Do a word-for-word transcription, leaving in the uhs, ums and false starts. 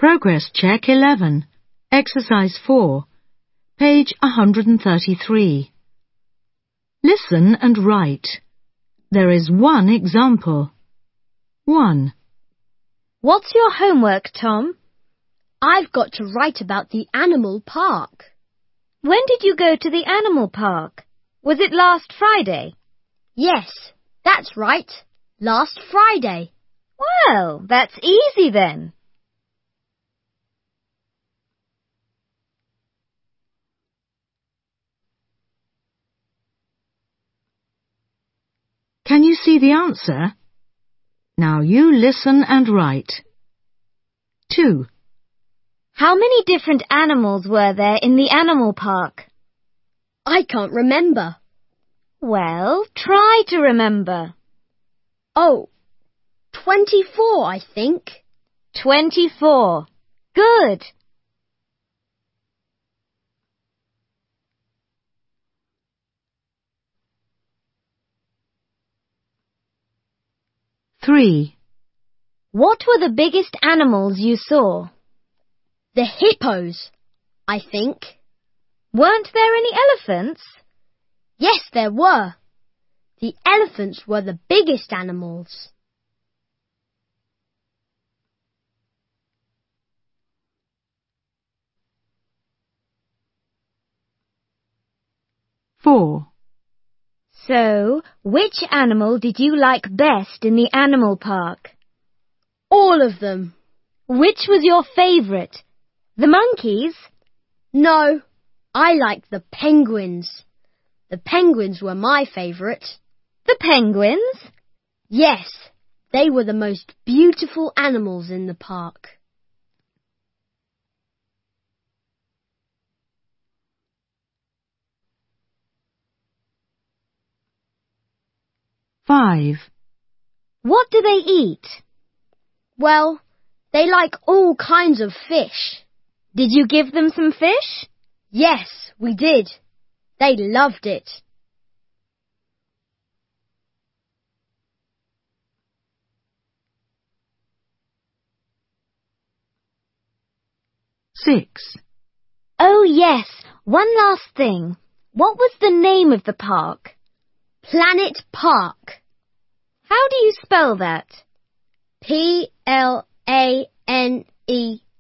Progress Check eleven, Exercise four, page one hundred thirty-three. Listen and write. There is one example. one. What's your homework, Tom? I've got to write about the animal park. When did you go to the animal park? Was it last Friday? Yes, that's right. Last Friday. Well, that's easy then. Can you see the answer? Now you listen and write. two. How many different animals were there in the animal park? I can't remember. Well, try to remember. Oh, twenty-four, I think. Twenty-four. Good. three. What were the biggest animals you saw? The hippos, I think. Weren't there any elephants? Yes, there were. The elephants were the biggest animals. four. So, which animal did you like best in the animal park? All of them. Which was your favourite? The monkeys? No, I liked the penguins. The penguins were my favourite. The penguins? Yes, they were the most beautiful animals in the park. five. What do they eat? Well, they like all kinds of fish. Did you give them some fish? Yes, we did. They loved it. six. Oh yes, one last thing. What was the name of the park? Planet Park. How do you spell that? P L A N E